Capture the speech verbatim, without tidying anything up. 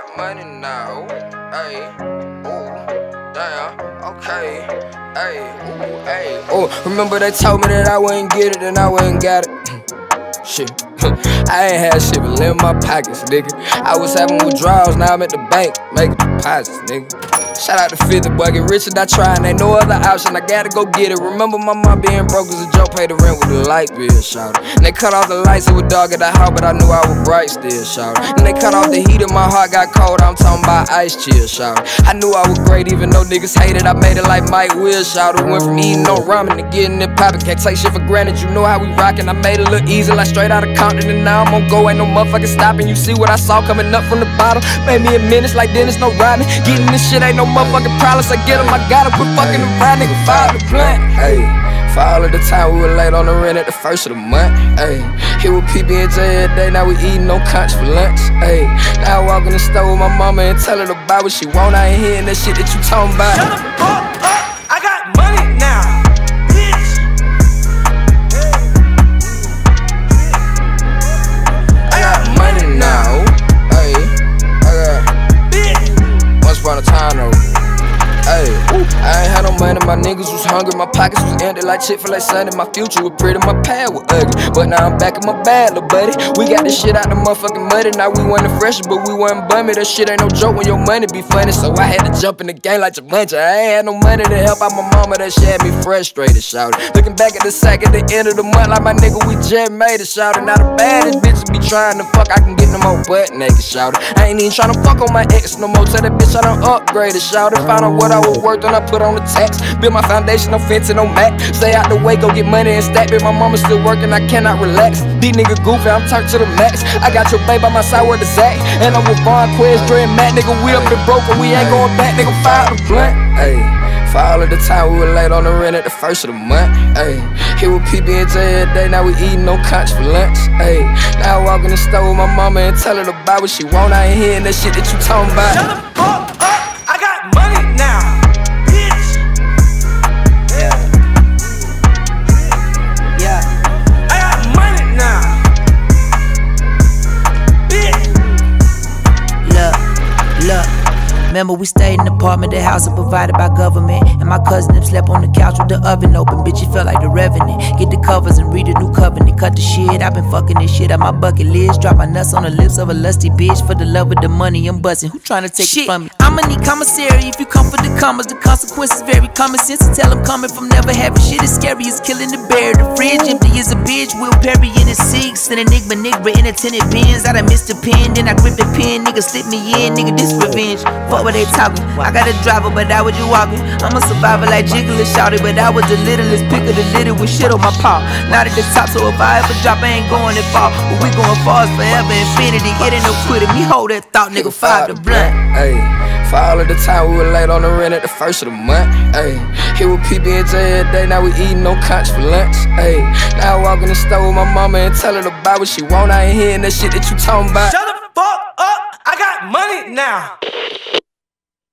got money now, ayy, ooh, damn, okay, ayy, ooh, ayy, oh. Remember they told me that I wouldn't get it and I wouldn't got it. Shit, I ain't had shit but in my pockets, nigga. I was having withdrawals, now I'm at the bank making deposits, nigga. Shout out to fifty, boy, get rich and I try and ain't no other option, I gotta go get it. Remember my mom being broke as a joke, pay the rent with the light bill, shout it. And they cut off the lights, it was dark at the house, but I knew I was bright still, shout it. And they cut off the heat and my heart got cold, I'm talking about ice chill, shout it. I knew I was great even though niggas hated, I made it like Mike Will, shout it. Went from eating no ramen to getting it poppin', can't take shit for granted, you know how we rockin'. I made it look easy like straight out of Compton, and now I'm on go, ain't no motherfucking stopping. You see what I saw coming up from the bottom, made me a menace like Dennis, no riding. Getting this shit ain't no motherfucking problem. I get him, I got him, quit fucking around, nigga, fire the plant. Ayy, for all of the time we were late on the rent at the first of the month. Ayy, here with P B and J every day, now we eating no conch for lunch. Ayy, now I walk in the store with my mama and tell her to buy what she want. I ain't hearing that shit that you talking about. Shut the fuck up, I got money now, bitch. I got money now. Ayy, I got bitch. Once upon a time though. Ay, I ain't had no money, my niggas was hungry, my pockets was empty like Chick-fil-A Sunday. My future was pretty, my past was ugly, but now I'm back in my bag, little buddy. We got this shit out the motherfucking muddy, now we wasn't fresh, but we wasn't bummy. That shit ain't no joke when your money be funny, so I had to jump in the game like Jumanji. I ain't had no money to help out my mama, that shit had me frustrated, shouted. Looking back at the sack at the end of the month, like my nigga, we just made it, shouted. Now the baddest bitches be trying to fuck, I can get no more butt naked, shouted. I ain't even tryna fuck on my ex no more, tell that bitch I done upgraded, shouted. Found out what I was worth and I put on the tax. Build my foundation, no fencing, no mat. Stay out the way, go get money and stack it. My mama still working, I cannot relax. These niggas goofy, I'm turned to the max. I got your babe by my side, where the Zach. And I'm with Von, Quez, Dre, and Matt. Nigga, we up and broke and we ain't going back. Nigga, fire the blunt. Ayy, for all of the time we were late on the rent at the first of the month. Ayy, here with P B and J every day, now we eating no conch for lunch. Ayy, now I walk in the store with my mama and tell her to buy what she want. I ain't hearing that shit that you talking about. Shut the fuck up, I got money now. Remember we stayed in the apartment, the house was provided by government. And my cousin them slept on the couch with the oven open. Bitch, it felt like the Revenant. Get the covers and read the new covenant. Cut the shit, I been fucking this shit out my bucket list. Drop my nuts on the lips of a lusty bitch. For the love of the money I'm busting. Who tryna take shit? It from me? I'ma need commissary if you come for the commas. The consequences very common sense. To tell them coming from never having shit is scary as killing the bear. The fridge empty as a bitch. Will Perry in his six. An enigma, nigga in a tenant bins. I done missed the pen, then I grip the pen. Nigga slip me in, nigga this revenge. Fuck what they talking. I got a driver, but I was you walking. I'm a survivor like Jiggler shouted, but I was the littlest pick of the litter with shit on my paw. Not at the top, so if I ever drop, I ain't going that far. But we going far as forever, infinity. It ain't no quitting. Me hold that thought, nigga, fire the blunt. Ayy, for all of the time we were late on the rent at the first of the month. Ayy, here with P B and J every day, now we eating no conch for lunch. Ayy, now I walk in the store with my mama and tell her to buy what she want. I ain't hearing that shit that you talking about. Shut the fuck up, I got money now.